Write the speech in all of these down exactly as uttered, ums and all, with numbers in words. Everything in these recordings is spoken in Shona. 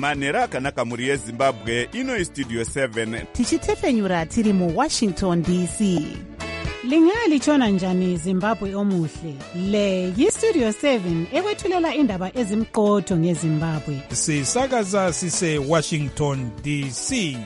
manhero akanaka mhuri yezimbabwe. Ino istudio seven tichitefenyura tiri muwashington D C. Lingalitshona njani Zimbabwe omuhle? Le yistudio seven ekwethulela indaba ezimqotho ngeZimbabwe. Sisakaza sise Washington D C.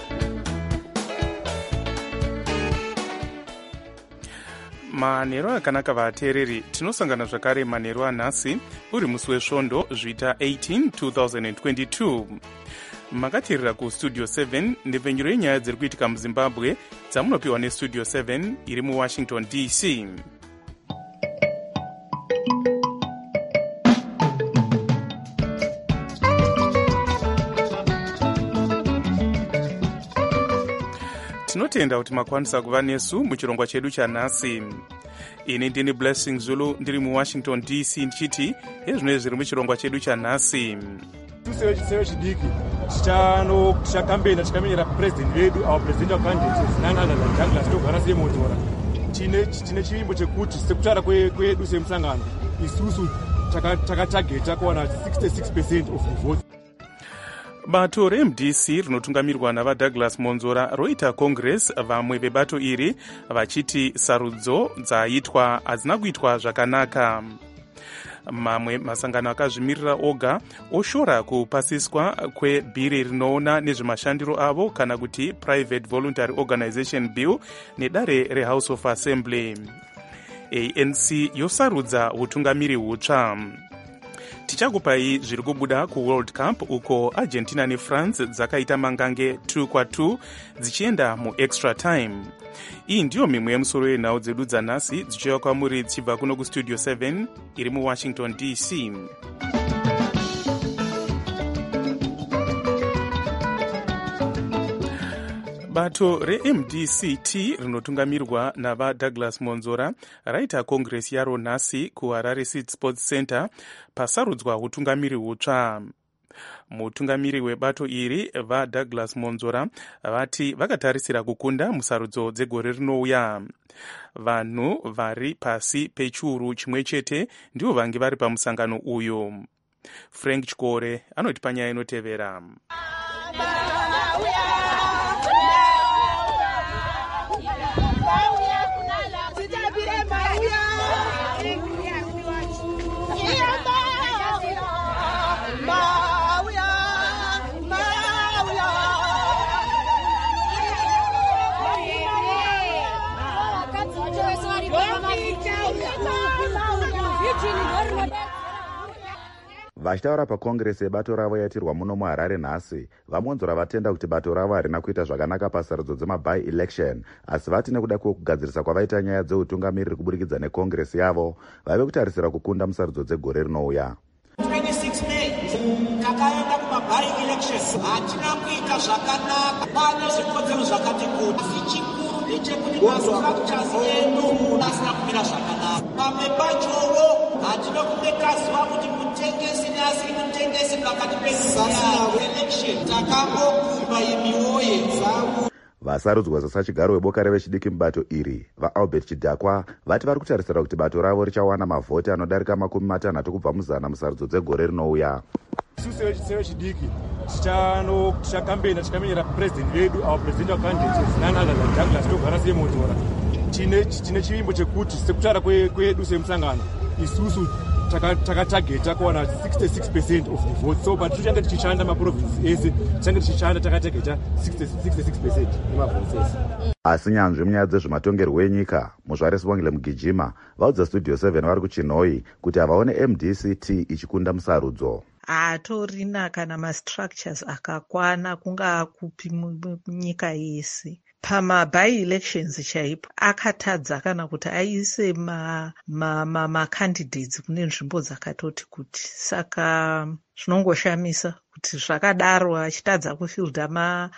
manhero akanaka vateereri, tinosangana zvakare manhero anhasi uri musi wesvondo zvita eighteen twenty twenty-two. Makateerera kustudio seven ndepfenyuro yenyaya dziri kuitika muzimbabwe dzamunopiwa nestudio seven iri muwashington D C. Tinotenda kuti makwanisa kuva nesu muchirongwa chedu chanhasi. Ini ndini Blessing Zulu ndiri muwashington D C ndichiti ezvinoi zviri muchirongwa chedu chanhasi. Tuseve chidiki tichakambena tikamenyera president vedu our presidential candidates nana Douglas togara semotora. Tine chivimbo chekuti sekutara kwedu semusangano isusu takatageta kuwana sixty-six percent of the votes. Bato re M D C rinotungamirwa navaDouglas Monzora roita congress, vamwe vebato iri vachiti sarudzo dzaitwa hadzina kuitwa zvakanaka. Mamwe masangano akazvimirira oga oshora kupasiswa kwebhiri rinoona nezvemashandiro avo kana kuti Private Voluntary Organization Bill nedare reHouse of Assembly. A N C yosarudza utungamiri hutsva. Tichakupai zviri kubuda kuWorld Cup uko Argentina neFrance dzakaita mangange two kwa two dzichienda muextra time. Iyi ndiyo mimwe yemusoro yenhau dzedu dzanhasi dzichiuya kwamuri dzichibva kuno kustudio seven iri muwashington D C. Bato re-M D C T rinotungamirwa navaDouglas Monzora raita congress yaro nhasi kuHarare City Sports Center pasarudzwa utungamiri hutsva. Mutungamiri webato iri vaDouglas Monzora vati vakatarisira kukunda musarudzo dzegore rinouya. Vanhu vari pasi pechiuru chimwe chete ndivo vange vari pamusangano uyu. Frank Chikore anoti panyaya inotevera. Vachitaura pakongresi yebato ravo yatirwa muno muHarare nhasi, vaMonzora vatenda kuti bato ravo harina kuita zvakanaka pasarudzo dzemaby election, asi vati nekuda kwekugadzirisa kwavaita nyaya dzeutungamiriri kuburikidza nekongresi yavo vave kutarisira kukunda musarudzo dzegore rinouya. twenty-six May takaenda kumaby elections, hatina kuita zvakanaka, pane zvikodzero zvakati kuti zvichikuru ndechekuti mastructures edu asina kumira zvakanaka. Pamwe pachowo hatina kumekaziva kuti mutengesi neasiri mutengesi pakati peelection takangokumba imiwoye dzavo. Vasarudzwa sasachigaro weboka revechidiki mubato iri vaAlbert Chidhakwa vati vari kutarisira kuti bato ravo richawana mavhoti anodarika makumi matanhatu kubva muzana musarudzo dzegore rinouya. Isusu sevechidiki tichakambena tikamenyera president vedu our presidential candidates nana Douglas togara semotora. Tine chivimbo chekuti sekutara kwedu semusangano isusu takatageta kuwana sixty-six percent of the votes. So but tichanga tichishanda maprovince ese tichanga tichishanda takatageta sixty-six percent emavotes. Asi nyanzvi munyaya dzezvematongerwo enyika muzvare Sibongile Mugijima vaudza studio seven vari kuChinoi kuti havaone M D C T ichikunda musarudzo. Hatorina kana mastructures akakwana kungaa kupi munyika yese. Pamaby elections chaipo akatadza kana kuti aise macandidates ma, ma kune nzvimbo dzakatoti kuti saka zvinongoshamisa kuti zvakadaro achitadza kufilda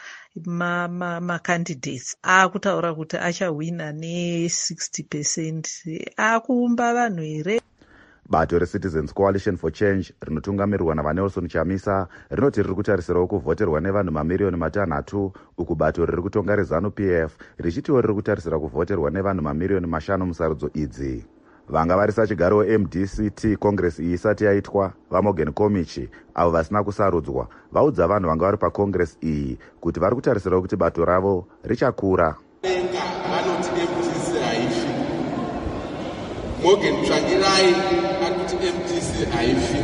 macandidates ma, ma akutaura kuti achahwina ne-sixty percent akuumba vanhu here. Bato reCitizens Coalition for Change rinotungamirwa navaNelson Chamisa rinoti riri kutarisirawo kuvhoterwa nevanhu mamiriyoni matanhatu, uku bato riri kutonga reZanu P F richitiwo riri kutarisira kuvhoterwa nevanhu mamiriyoni mashanu musarudzo idzi. vanga varisa chigaro weM D C T congress iyi isati yaitwa vaMorgan Komichi avo vasina kusarudzwa vaudza vanhu vanga vari pacongress iyi kuti vari kutarisirawo kuti bato ravo richakura. vanoti M D C haifi, Morgan Tsvangirai akuti M D C haifi.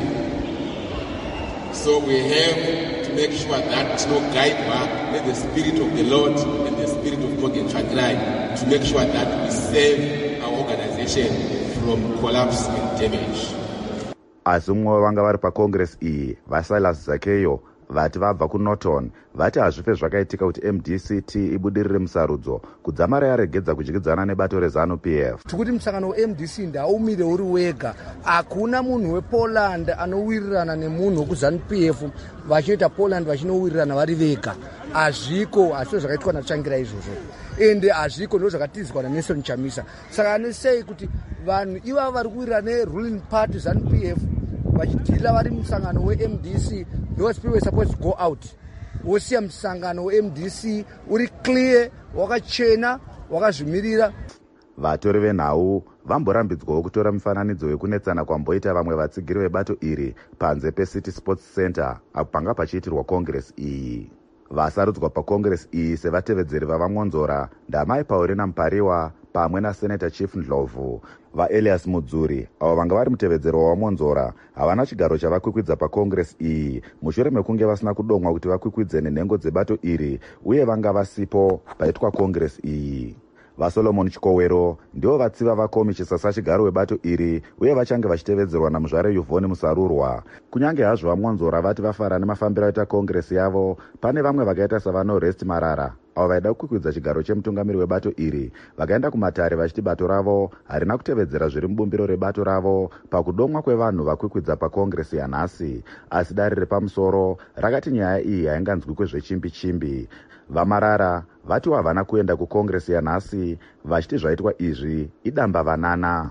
So we have to make sure that no guide back let the spirit of the Lord and the spirit of Morgan Tsvangirai to make sure that we save our organization from collapse and damage. Asi mumwe vanga vari pacongress iyi vaSilas Zakeyo vati vabva kuNorton vati hazvife zvakaitika kuti M D C T ibudirire musarudzo kudzamara yaregedza kudyidzana nebato reZANU P F. Tikuti musangano weM D C ndaumire uri wega, hakuna munhu wePoland anowirirana nemunhu wekuZANU P F vachiita Poland vachinowirirana vari vega. Hazviko, hazvo zvakaitwa naTsvangirai izvozvo ende hazviko ndo zvakatizwa naNelson Chamisa. Saka anosei kuti vanhu iva vari kuwirirana neruling party ZANU P F vachidhila vari musangano weM D C, those people were supposed to go out. Wosiya musangano weM D C uri clear, wakachena, wakazvimirira. Vatori venhau vamborambidzwawo kutora mufananidzo wekunetsana kwamboita vamwe vatsigiri vebato iri panze peCity Sports Center apo panga pachiitirwa congress iyi. Vasarudzwa pacongress iyi sevatevedzeri vavaMonzora ndamai Paulina Mpariwa pamwe naSenator Chief Ndlovu. VaElias Mudzuri avo vanga vari mutevedzero wavaMonzora havana chigaro chavakwikwidza pacongress iyi mushure mekunge vasina kudomwa kuti vakwikwidze nenhengo dzebato iri uye vanga vasipo paitwa congress iyi. VaSolomon Chikowero ndivo vatsiva vakomichisa sachigaro webato iri uye vachange vachitevedzerwa namuzvare Yvonne Musarurwa. Kunyange hazvo vaMonzora vati vafara nemafambiro aita congress yavo, pane vamwe vakaita savaNorest Marara avo vaida kukwikwidza chigaro chemutungamiri webato iri vakaenda kumatare vachiti bato ravo harina kutevedzera zviri mubumbiro rebato ravo pakudomwa kwevanhu vakwikwidza pacongress yanhasi. Asi dari repamusoro rakati nyaya iyi hainganzwi kwezvechimbi-chimbi. VaMarara vati havana kuenda kucongress yanhasi vachiti zvaitwa izvi idamba vanana.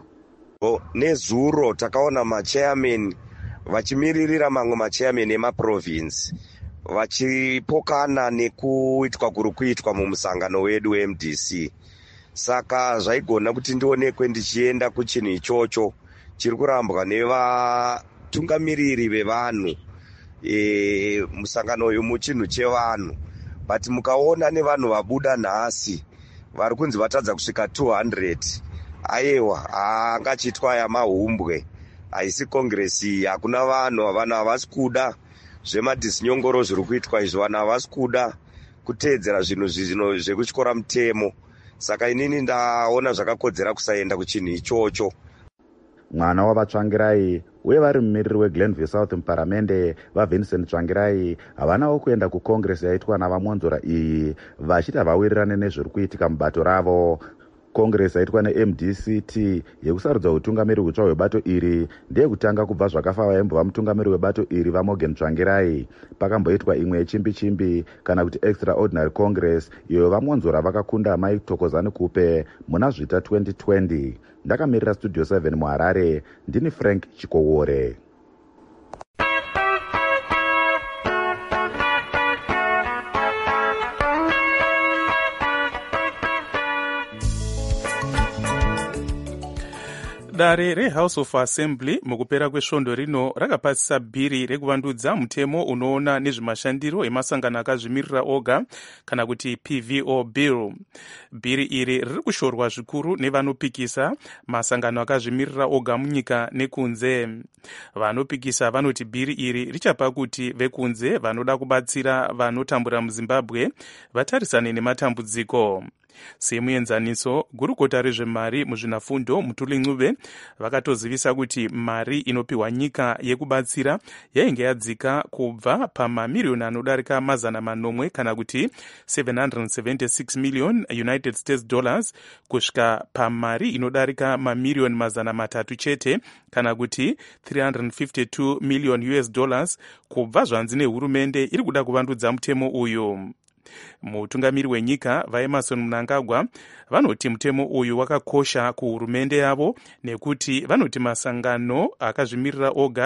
Nezuro takaona machairman vachimiririra mamwe machairman emaprovince vachipokana nekuitwa kuri kuitwa mumusangano wedu weM D C. Saka zvaigona kuti ndionekwe ndichienda kuchinhu ichocho chiri kurambwa nevatungamiriri vevanhu e, musangano uyu muchinhu chevanhu. But mukaona nevanhu vabuda nhasi vari kunzi vatadza kusvika two hundred, aiwa angachiitwa yamahumbwe, haisi congress iyi, hakuna vanhu, vanhu havasi kuda zvemadhisinyongoro zviri kuitwa izvo, vanhu havasi kuda kuteedzera zvinhu zvino zvekutyora mutemo. Saka inini ndaona zvakakodzera kusaenda kuchinhu ichocho. Mwana wavaTsvangirai uye vari mumiriri weGlenview South muparamende vaVincent Tsvangirai havanawo kuenda kucongress yaitwa navaMonzora iyi vachiti havawirirane nezviri kuitika mubato ravo. Congress yaitwa neM D C T yekusarudza utungamiri hutsva hwebato iri ndeyekutanga kubva zvakafa vaimbova mutungamiri webato iri vaMorgan Tsvangirai. Pakamboitwa imwe yechimbi-chimbi kana kuti extraordinary congress iyo vaMonzora vakakunda Mike Thokozani Kupe muna zvita twenty twenty. Ndakamirira Studio seven muHarare, ndini Frank Chikowore. Dare reHouse of Assembly mukupera kwesvondo rino rakapasisa bhiri rekuvandudza mutemo unoona nezvemashandiro emasangano akazvimirira oga kana kuti P V O bill. Bhiri iri riri kushorwa zvikuru nevanopikisa masangano akazvimirira oga munyika nekunze. Vanopikisa vanoti bhiri iri richapa kuti vekunze vanoda kubatsira vanotambura muZimbabwe vatarisane nematambudziko. Semuenzaniso, gurukota rezvemari muzvinafundo Mutuli Ncube vakatozivisa kuti mari inopiwa nyika yekubatsira yainge yadzika kubva pamamiliyoni anodarika mazana manomwe kana kuti seven hundred seventy-six million United States dollars kusvika pamari inodarika mamiliyoni mazana matatu chete kana kuti three hundred fifty-two million U S dollars kubva zvanzi nehurumende iri kuda kuvandudza mutemo uyu. Mutungamiri wenyika vaEmerson Mnangagwa vanoti mutemo uyu wakakosha kuhurumende yavo nekuti vanoti masangano akazvimirira oga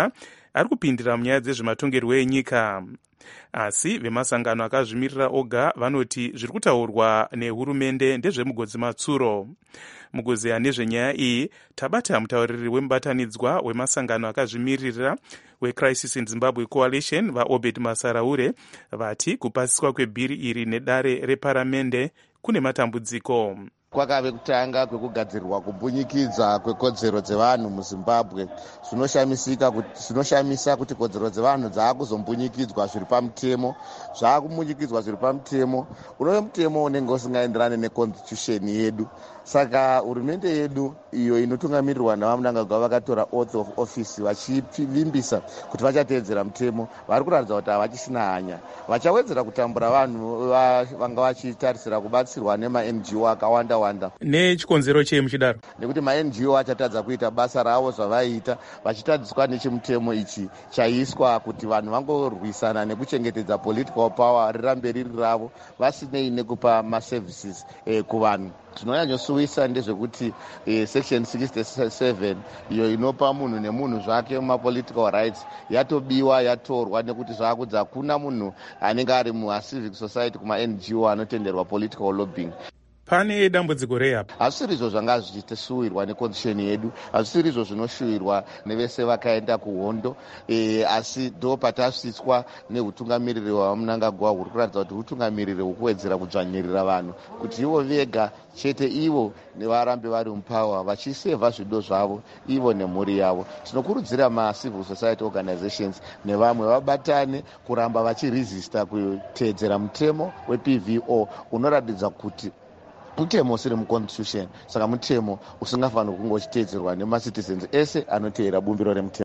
ari kupindira munyaya dzezvematongerwo enyika. Asi vemasangano akazvimirira oga vanoti zviri kutaurwa nehurumende ndezvemugodzi matsuro. Mugozeya nezvenyaya iyi tabata mutauriri wemubatanidzwa wemasangano akazvimirira weCrisis in Zimbabwe Coalition vaObed Masaraure vati kupasiswa kwebhiri iri nedare reparamende kune matambudziko. Kwakave kutanga kwekugadzirirwa kumbunyikidza kwekodzero dzevanhu muZimbabwe zvinoshamisika kuti zvinoshamisa kuti kodzero dzevanhu dzaakuzombunyikidzwa zviri pamutemo zvaakumunyikidzwa zviri pamutemo unove mutemo unenge usingaenderani neconstitution yedu. Saka hurumende yedu iyo inotungamirirwa navamunangagwa vakatora oath of office vachivimbisa kuti vachateedzera mutemo vari kuratidza kuti havachisina hanya. Vachawedzera kutambura vanhu vanga vachitarisira kubatsirwa nema-N G O akawanda wanda. Nechikonzero chei muchidaro? Nekuti ma-N G O achatadza kuita basa ravo zvavaiita vachitadziswa nechimutemo ichi chaiswa kuti vanhu vangorwisana nekuchengetedza political power rirambe riri ravo vasinei nekupa maservices eh, kuvanhu. Zvinonyanyosuwisa ndezvekuti eh, section sixty-seven iyo inopa munhu nemunhu zvake mapolitical rights yatobiwa yatorwa nekuti zvakudza kuna munhu anenge ari mucivic society kuma-N G O anotenderwa political lobbying. Pane dambudziko rei apa? Hazvisiri izvo zvanga zvichitoshuwirwa neconstitution yedu, hazvisiri izvo zvinoshuwirwa nevese vakaenda kuhondo, e, asi ndo patasvitswa neutungamiriri hwamunangagwa huri kuratidza kuti utungamiriri hwekuwedzera kudzvanyirira vanhu kuti ivo vega chete ivo nevarambe vari mupower vachisevha zvido zvavo ivo nemhuri yavo. Tinokurudzira macivil society organizations nevamwe vabatane kuramba vachiresista kuteedzera mutemo weP V O unoratidza kuti mutemo usiri muconstitution, saka mutemo usingafaniri kunge uchiteedzerwa nemacitizens ese anoteera bumbiro remutemo.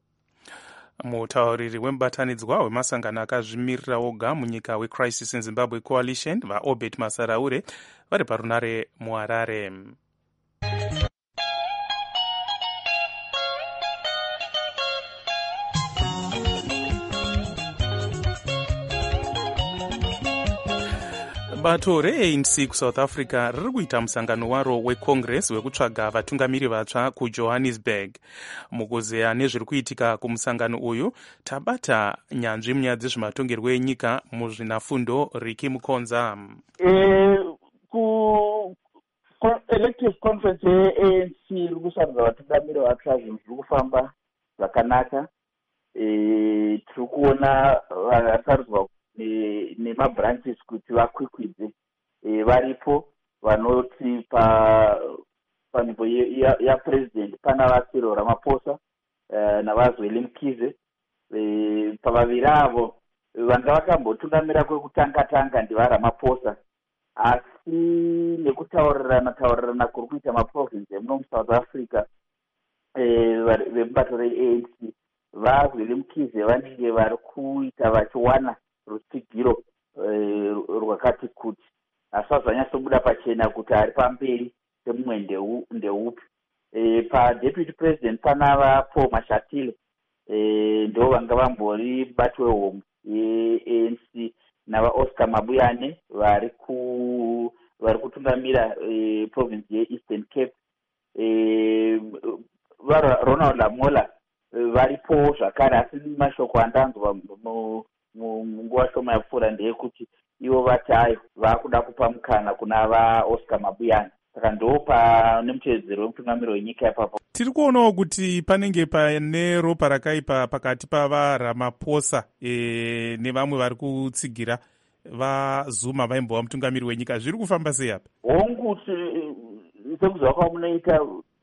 Mutauriri wemubatanidzwa wemasangano akazvimirira oga munyika weCrisis in Zimbabwe Coalition vaObed Masaraure vari parunare muHarare. Bato re-A N C kuSouth Africa riri kuita musangano waro weCongress wekutsvaga vatungamiri vatsva kuJohannesburg. Mugozeya nezviri kuitika kumusangano uyu tabata nyanzvi munyaya dzezvematongerwo enyika muzvinafundo Riki Mukonza. Eh, ku elective conference ye-A N C iri kusarudza vatungamiri vatsva zvinhu zviri kufamba zvakanaka. Eh, tiri kuona vasarudzwa nemabranches kuti vakwikwidze e, varipo vanoti pa panzvimbo yapresident pana vaCyril Ramaphosa e, navaZweli Mkhize e, pavaviri avo vanga vakambotungamira kwekutanga-tanga ndivaRamaphosa, asi nekutaurirana taurirana kuri kuita maprovince emuno muSouth Africa e, vemubato re-A N C vaZweli Mkhize vanenge vari kuita vachiwana rutsigiro rwakati kuti asi zvanyatsobuda pachena kuti ari pamberi pemumwe ndeupi. E, padeputy president pana vaPaul Mashatile e, ndo vanga vambori bato wehomwe ye-A N C navaOscar Mabuyane vari ku vari kutungamira e, province yeEastern Cape. E, vaRonald Lamola varipo zvakare, asi mashoko andanzwa munguva shoma yapfuura ndeyekuti ivo vatayo vakuda kupa mukana kuna vaOscar Mabuyane. Saka ndo pane muteedzeri wemutungamiri wenyika ipapo. Tiri kuonawo kuti panenge pane ropa rakaipa pakati pavaRamaphosa e, nevamwe vari kutsigira vaZuma vaimbova mutungamiri wenyika. Zviri kufamba sei apa? Hongu sekuziva kwamunoita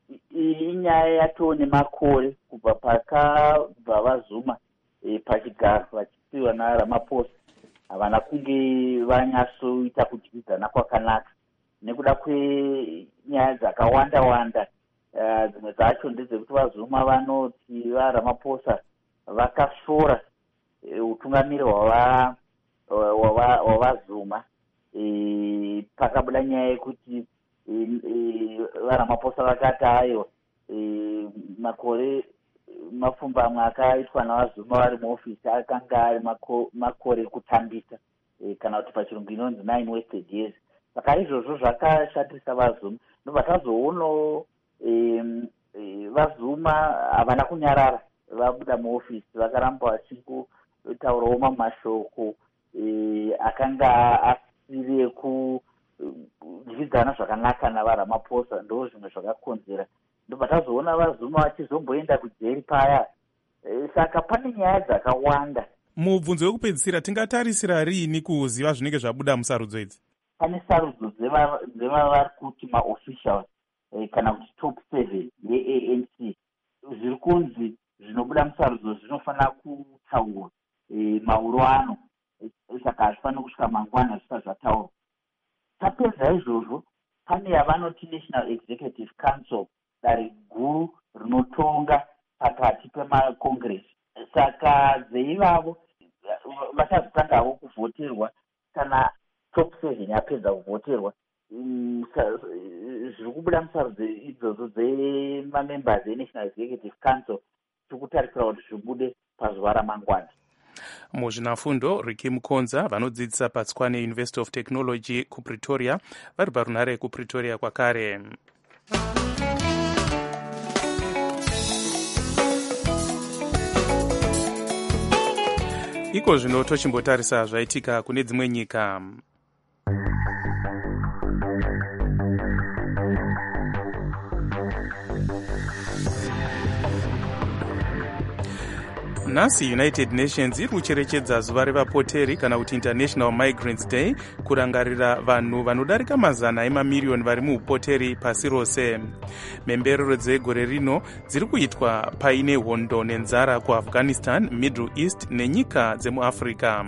inyaya yatoo nemakore kubva pakabva vaZuma e, pachigaro vachisiwa naRamaphosa havana kunge vanyatsoita kudyidzana kwakanaka nekuda kwenyaya dzakawanda-wanda. Uh, dzimwe dzacho ndedzekuti vaZuma vanoti vaRamaphosa vakashora utungamiri hwava hwavaZuma. E, pakabuda nyaya yekuti e, e, vaRamaphosa vakati ayo e, makore mapfumbamwe akaitwa navaZuma vari muofisi akanga ari mako, makore ekutambisa e, kana kuti pachirungu inonzi nine wasted years. Saka izvozvo zvakashatisa vaZuma. Ndobva tazoonawo e, e, vaZuma havana kunyarara vabuda muofisi vakaramba vachitaurawo mamashoko e, akanga asiri ekudyidzana zvakanaka navaRamaphosa. Ndo zvimwe zvakakonzera ndobva tazoona vaZuma vachizomboenda kujeri paya. E, saka pane nyaya dzakawanda. Mubvunzo wekupedzisira tingatarisira riini kuziva zvinenge zvabuda musarudzo idzi? Pane sarudzo dzevavari kuti maofficials e, kana kuti top seven ye-A N C. Zviri kunzi zvinobuda musarudzo zvinofanira kutaurwa e, mauro ano. E, saka hazvifanira kusvika mangwana zvisati zvataurwa. Tapedza izvozvo pane yavanoti National Executive Council, dare guru rinotonga pakati pemacongress. Saka dzeivavo vachazotangavo kuvhoterwa kana top seven yapedza kuvhoterwa. Zviri kubuda musarudzo idzodzo dzemamembers eNational Executive Council tikutarisira kuti zvibude pazuva ramangwana. Muzvinafundo Ricky Mukonza vanodzidzisa paTswane University of Technology kuPretoria vari parunhare kuPretoria kwakare. Iko zvino tochimbotarisa zvaitika kune dzimwe nyika. Nhasi United Nations iri kucherechedza zuva revapoteri kana kuti International Migrants Day, kurangarira vanhu vanodarika mazana emamiriyoni vari muupoteri pasi rose. Mhemberero dzegore rino dziri kuitwa paine hondo nenzara kuAfghanistan, Middle East nenyika dzemuAfrica.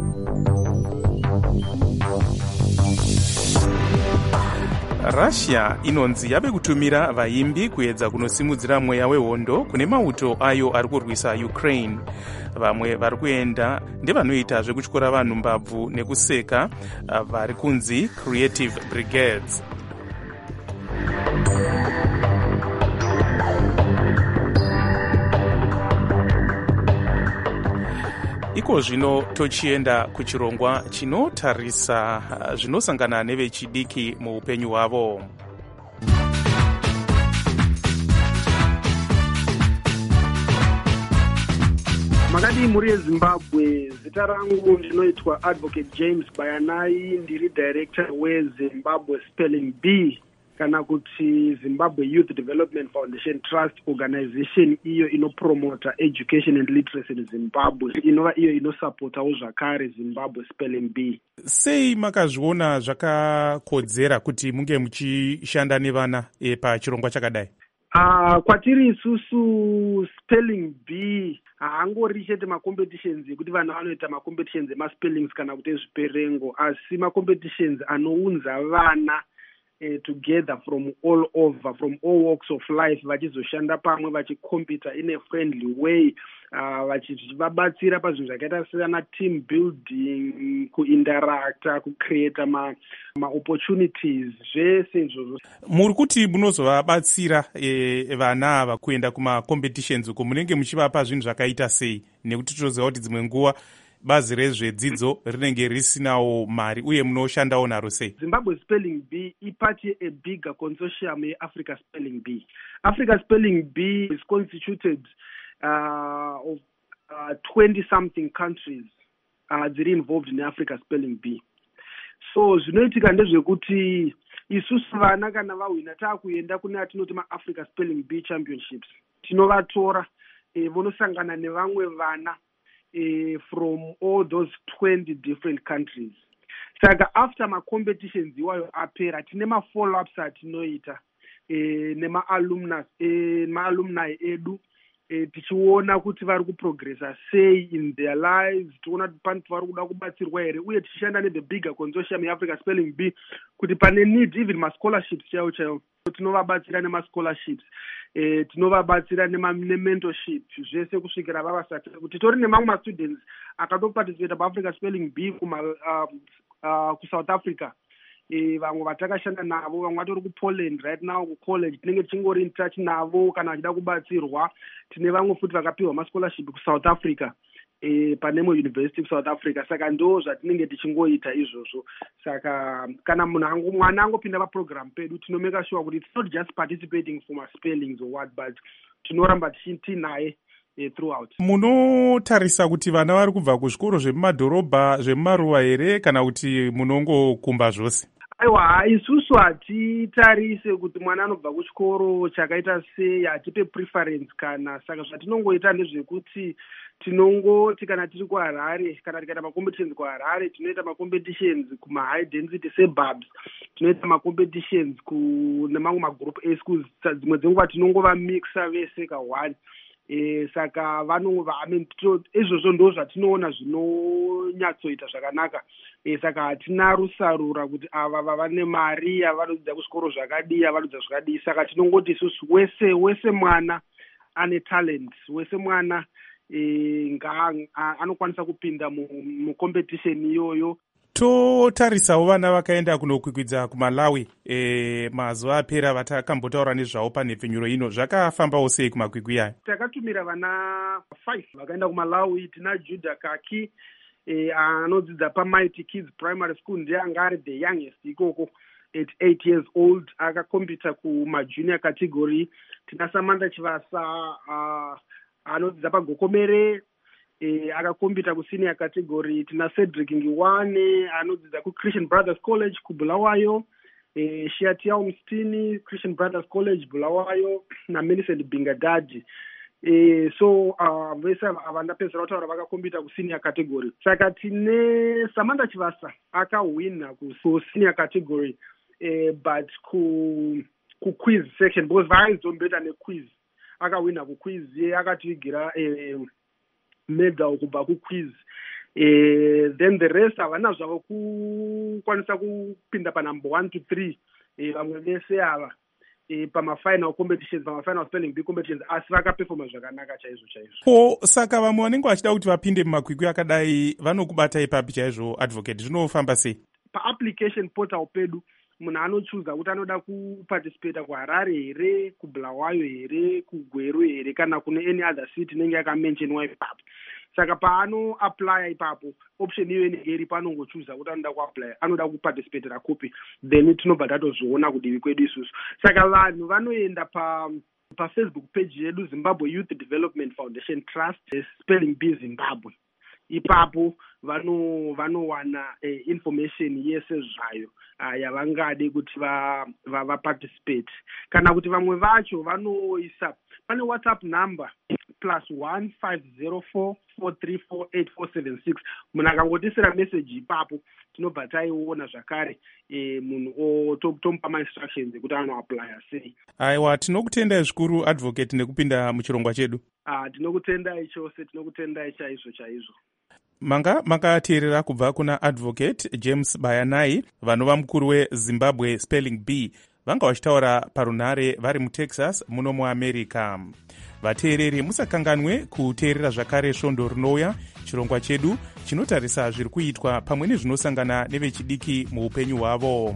Russia inonzi yave kutumira vaimbi kuedza kunosimudzira mweya wehondo kune mauto ayo ari kurwisa Ukraine. Vamwe vari kuenda ndevanoita zvekutyora vanhu mbabvu nekuseka vari kunzi Creative Brigades. Iko zvino tochienda kuchirongwa chinotarisa zvinosangana nevechidiki muupenyu hwavo. Makadii muri yeZimbabwe, zita rangu ndinoitwa Advocate James Bayanai, ndiri director weZimbabwe Spelling Bee kana kuti Zimbabwe Youth Development Foundation Trust organization, iyo inopromota education and literacy in Zimbabwe, inova iyo inosapotawo zvakare Zimbabwe Spelling Bee. Sei makazviona zvakakodzera kuti munge muchishanda nevana e, pachirongwa chakadai? Uh, kwatiri isusu Spelling Bee haangori chete macompetitions ekuti vana vanoita macompetitions emaspellings kana kuti ezviperengo, asi macompetitions anounza vana Uh, together from all over, from all walks of life, vachizoshanda pamwe vachikompita in a friendly way, uh, vachivabatsira pazvinhu zvakaita sena team building, kuinteracta, kucreata ma, ma opportunities, zvese izvozvo. Muri kuti munozovabatsira e, vana ava kuenda kumacompetitions uko, munenge muchivapa zvinhu zvakaita sei? Nekuti toziva kuti dzimwe nguva bazi rezvedzidzo rinenge risinawo mari, uye munoshandawo naro sei? Zimbabwe Spelling Bee ipati a bigger consortium ye-Africa Spelling Bee. Africa Spelling Bee is constituted uh, of uh, twenty-something countries uh, that are involved in the Africa Spelling Bee. So zvinoitika ndezvekuti isusu vana kana vahwina taakuenda kune atinoti ma-Africa Spelling Bee Championships. Tinovatora eh, vonosangana nevamwe vana Uh, from all those twenty different countries. Saka after ma competitions iwayo apera tine ma follow ups atinoita uh, nema alumnus uh, ma alumni edu uh, tichiona kuti vari kuprogressa sei in their lives, tiona kuti pane vari kuda kubatsirwa here, uye tichishanda ne the bigger consortium Africa Spelling Bee kuti pane need even ma scholarships chaiwo chaiwo, tinovabatsira nema scholarships. Eh, tinovabatsira ne-mentorship zvese kusvikira vavasati kuti tori nemamwe ma-students akatoparticipata paAfrica Spelling Bee kuma uh, uh, kuSouth Africa. Eh, vamwe vatakashanda navo, vamwe vatori kuPoland right now kucollege, tinenge tichingori in touch navo kana vachida kubatsirwa. Tine vamwe futi vakapiwa ma-scholarship kuSouth Africa, eh, panemo University kuSouth Africa. Saka ndo zvatinenge tichingoita izvozvo. Saka kana munhu mwana angopinda paprogram pedu, tinomeka sure kuti it's not just participating for my spellings or what, but tinoramba tichiti naye uh, throughout. Munotarisa kuti vana vari kubva kuzvikoro zvemumadhorobha zvemumaruwa here kana kuti munongokumba zvose? Aiwa, isusu hatitarise kuti mwana anobva kuchikoro chakaita sei, hatipe preference kana. Saka zvatinongoita ndezvekuti tinongoti kana tiri kuHarare, kana tikaita macompetitions kuHarare, tinoita macompetitions kumahigh density suburbs, tinoita macompetitions kune mamwe magroup A schools. Dzimwe dzenguva tinongova mixa vese ka one. E, saka vanova I mean izvozvo ndo zvatinoona zvinonyatsoita zvakanaka. E, saka hatina rusarura kuti ava vane mari avanodzidza kuzvikoro zvakadii avanodzidza zvakadii. Saka tinongoti isusu wese wese mwana ane talent, wese mwana e, nga anokwanisa kupinda mucompetition iyoyo. Totarisawo vana vakaenda kunokwikwidza kuMalawi e, mazuva apera vatakambotaura nezvavo panhepfenyuro ino. Zvakafambawo sei kumakwikwi aya? Takatumira vana five vakaenda kuMalawi. Tina Judah Kaki e, anodzidza paMighty Kids Primary School, ndiye anga ari the youngest ikoko at eight years old, akakombita kumajunior category. Tina Samantha Chivasa uh, anodzidza paGokomere, E, akakombita kusenior category. Tina Cedric Ngiwane anodzidza kuChristian Brothers College kuBulawayo, e, Shiatia Umstini Christian Brothers College Bulawayo, na Millicent Bingadadi. E, so uh, vese avandapedzera kutaura vakakombita kusenior category. Saka tine Samantha Chivasa akawina kusenior category, e, but ku kuquiz section because vaaizombeta nequiz akawina kuquiz ye akativigira e, medal kubva kuquiz. Eh, then the rest havana zvavo kukwanisa kupinda panumber one to three. Eh, vamwe vese ava eh, pamafinal competitions, pamafinal spelling bee competitions, asi vakaperforma zvakanaka chaizvo chaizvo. Ko saka vamwe vanenge vachida kuti vapinde mumakwikwi akadai vanokubata ipapi chaizvo advocate, zvinofamba sei? Pa-application portal pedu munhu anochuza kuti anoda kuparticipata kuHarare here, kuBulawayo here, kuGweru here, kana kune any other city inenge yakamentionwa ipapo. Saka paano apply ipapo option iyo inenge iripo, anongochuza kuti anoda kuapply, anoda kuparticipatera kupi, then tinobva tatozviona kudivi kwedu isusu. Saka vanhu vanoenda pa paFacebook page yedu Zimbabwe Youth Development Foundation Trust Spelling Bee Zimbabwe. Ipapo vano vanowana eh, information yese zvayo uh, yavangade kuti va, va, va participate. Kana kuti vamwe vacho vanoisa pane WhatsApp number plus one five zero four four three four eight four seven six. Munhu akangotisira message ipapo tinobva taiona zvakare eh, munhu tomupa ma-instructions ekuti anoaplya sei. Aiwa, tinokutendai zvikuru advocate nekupinda muchirongwa chedu. Ah, tinokutendai chose, tinokutendai chaizvo chaizvo. Manga makateerera kubva kuna advocate James Bayanai, vanova mukuru weZimbabwe Spelling Bee, vanga vachitaura parunhare vari muTexas muno muAmerica. Vateereri musakanganwe kuteerera zvakare svondo rinouya, chirongwa chedu chinotarisa zviri kuitwa pamwe nezvinosangana nevechidiki muupenyu hwavo.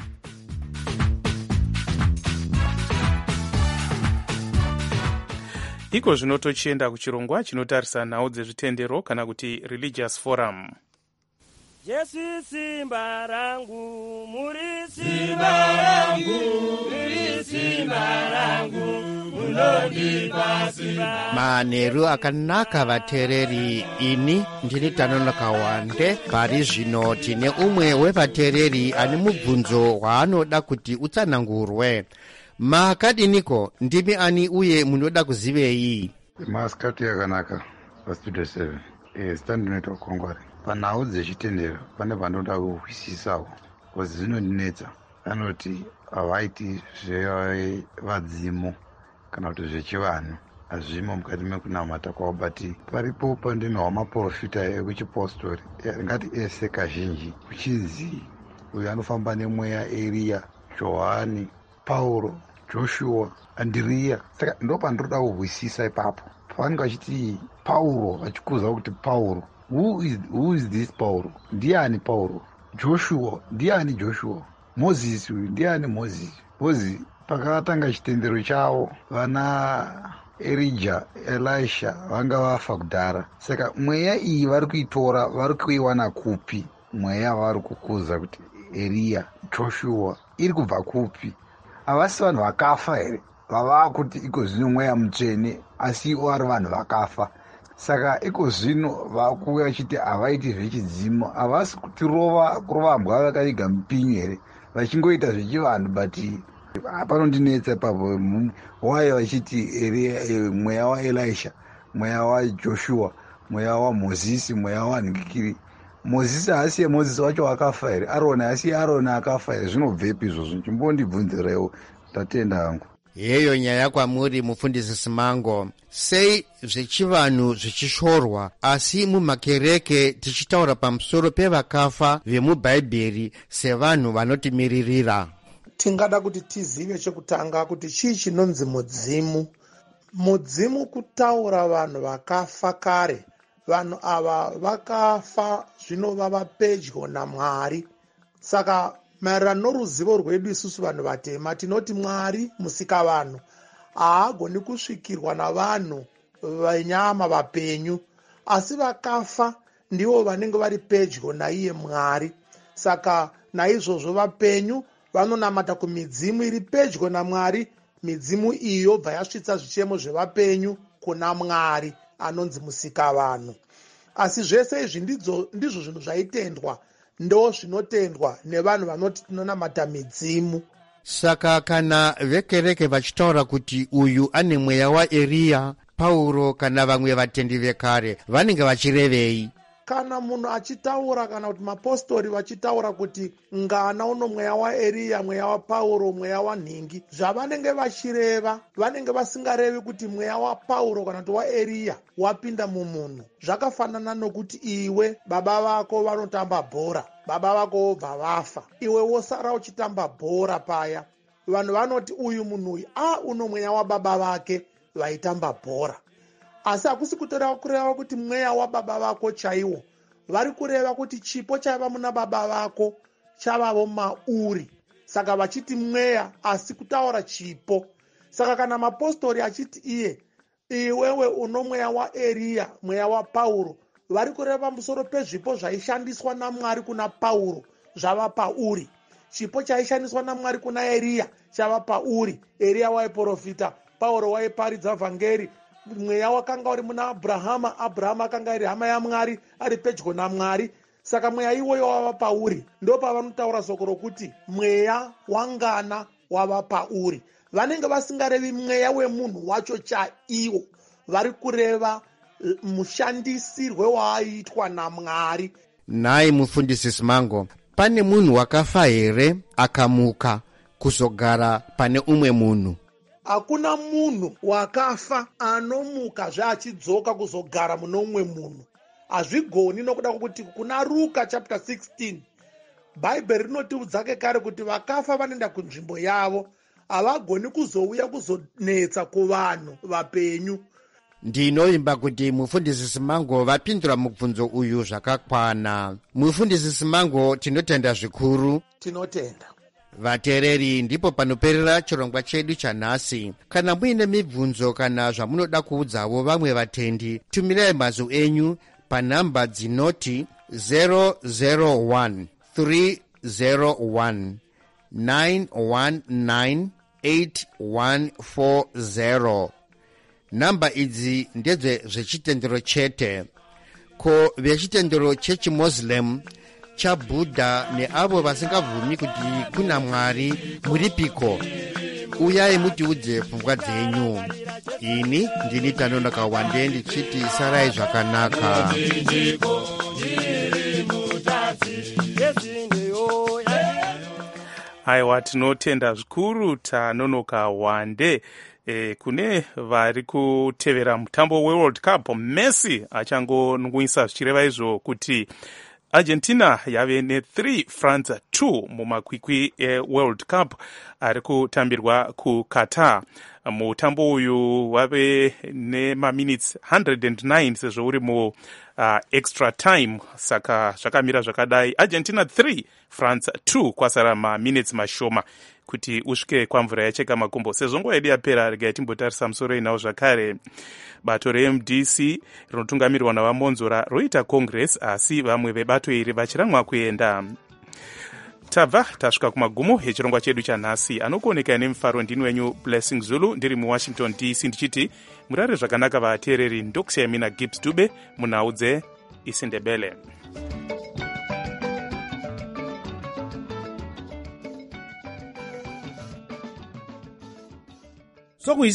Iko zvino tochienda kuchirongwa chinotarisa nhau dzezvitendero kana kuti religious forum. Jesu simba rangu, muri simba rangu, muri simba rangu, munondipa simba. Manheru akanaka vateereri, ini ndini Tanonoka Wande. Pari zvino tine umwe wevateereri ane mubvunzo hwaanoda kuti utsanangurwe. Makadiniko, ndimi ani uye munoda kuzivei? Masikati yakanaka pastudio seven. Eh, zita ndinoitwa Kongwari. Panhau dzechitendero pane vanoda kuhwisisawo, kozi zvinondinetsa. Anoti havaiti zvevadzimu kana kuti zvechivanhu, hazvimo mukati mekunamata kwavo, but paripo pandinhwa maprofita ekuchipostori, ngati ese kazhinji, kuchizi uyu anofamba nemweya Eria, Johani, Pauro, Joshua, Andrea. Saka ndo pandoda kuhwisisa ipapo. Pavanenge vachiti Pauro, vachikuza kuti Pauro, who is, who is this Pauro? Ndiani Pauro? Joshua, ndiani Joshua? Moses, ndiani Moses? Bozi pakatanga chitendero chavo vana Elijah, Elisha vanga vafa kudhara. Saka mweya iyi vari kuitora, vari kuiwana kupi? Mweya vari kukuza kuti Elia, Joshua iri kubva kupi? Havasi vanhu vakafa here? vava kuti iko zvino mweya mutsvene asi ivo vari vanhu vakafa. Saka iko zvino vakuuya vachiti havaiti zvechidzimo, havasi kutirova kurova mbwa vakaiga mupinyu here, vachingoita zvechivanhu. But panondinetsa ipapo waye vachiti mweya waelisha, mweya wajoshua, mweya wamozisi, mweya wanhikiri. Mozisi haasiye mozisi wacho akafa here, aroni haasiye aroni akafa here. Zvinobvepi izvozvo? Chimbondibvunzirewo. Tatenda hangu. Yeyo nyaya kwamuri mufundisi Simango. Sei zvechivanhu zvichishorwa asi mumakereke tichitaura pamusoro pevakafa vemubhaibheri sevanhu vanotimiririra? Tingada kuti tizive chekutanga kuti chii chinonzi mudzimu. Mudzimu kutaura vanhu vakafa kare. Vanhu ava vakafa zvino vava pedyo naMwari. Saka maererano noruzivo rwedu isusu vanhu vatema tinoti Mwari musika vanhu haagoni kusvikirwa navanhu venyama vapenyu, asi vakafa ndivo vanenge vari pedyo naiye Mwari. Saka naizvozvo vapenyu vanonamata kumidzimu iri pedyo naMwari. Midzimu iyo yobva yasvitsa zvichemo zvevapenyu kuna Mwari anonzi musika vanhu. Asi zvese izvi ndizvo zvinhu zvaitendwa, ndo zvinotendwa nevanhu vanoti tinonamata midzimu. Saka kana vekereke vachitaura kuti uyu ane mweya waEriya, Pauro kana vamwe vatendi vekare vanenge vachirevei? Kana munhu achitaura kana kuti mapostori vachitaura kuti ngana uno mweya waEriya, mweya waPauro, mweya wanhingi, zvavanenge vachireva vanenge vasingarevi kuti mweya waPauro kana kuti waEriya wapinda mumunhu. Zvakafanana nokuti iwe baba vako vanotamba bhora, baba vako vobva vafa, iwe wosara uchitamba bhora paya. Vanhu vanoti uyu munhu uyu a uno mweya wababa vake vaitamba bhora. Asi hakusi kutoreva kureva kuti mweya wababa vako chaiwo. Vari kureva kuti chipo chaiva muna baba vako chavavo mauri. Saka vachiti mweya asi kutaura chipo. Saka kana mapostori achiti iye iwewe uno mweya waEriya, mweya waPauro, vari kureva pamusoro pezvipo zvaishandiswa naMwari kuna Pauro zvava pauri. Chipo chaishandiswa naMwari kuna Eriya chava pauri. Eriya waiprofita, Pauro waiparidza vhangeri. Mweya wakanga uri muna Abrahama, Abrahama akanga ari hama yaMwari, ari pedyo naMwari. Saka mweya iwoyo wava pauri. Ndo pavanotaura soko rokuti mweya wangana wava pauri. Vanenge vasingarevi mweya wemunhu wacho chaiwo, vari kureva mushandisirwe waaitwa naMwari. Nai mufundisi Simango, pane munhu wakafa here akamuka kuzogara pane umwe munhu? Hakuna munhu wakafa anomuka zvaachidzoka kuzogara muno umwe munhu. Hazvigoni nokuda kwokuti kuna Luka chapter sixteen Bhaibheri rinotiudzake kare kuti vakafa vanoenda kunzvimbo yavo, havagoni kuzouya kuzonetsa kuvanhu vapenyu. Ndinoimba kuti mufundisi Simango vapindura mubvunzo uyu zvakakwana. Mufundisi Simango, tinotenda zvikuru. Tinotenda. Vateereri, ndipo panoperera chirongwa chedu chanhasi. Kana muine mibvunzo kana zvamunoda kuudzawo vamwe vatendi, tumirai mazwi enyu panhamba dzinoti zero zero one three zero one nine one nine eight one four zero. Namba idzi ndedze zvechitendero chete. Ko vechitendero chechiMuslim, chaBudha neavo vasingabvumi kuti kuna Mwari muripiko? Uyai mutiudze pfungwa dzenyu. Ini ndini Tanonoka Wande ndichiti sarai zvakanaka. Aiwa, tinotenda zvikuru Tanonoka Wande. E, kune vari kutevera mutambo weWorld Cup, Messi achangonwisa zvichireva izvo kuti Argentina yave ne three France two mumakwikwi eWorld Cup ari kutambirwa kuQatar. Mutambo uyu wave nemaminutes one hundred nine sezvo uri mu uh, extra time, saka zvakamira zvakadai. Argentina three France two kwasara maminutes mashoma kuti usvike kwamvura yacheka makumbo. Sezvo nguva yedu yapera, regai timbotarisa musoro inawo zvakare. Bato reM D C rinotungamirwa navamonzora roita congress, asi vamwe vebato iri vachiramwa kuenda. tabva tasvika kumagumo echirongwa chedu chanhasi. Anokuoneka nemufaro ndini wenyu Blessing Zulu ndiri muwashington D C ndichiti murare zvakanaka vateereri. Ndokusiyamina Gibbs Dube munhau dzeIsindebele. So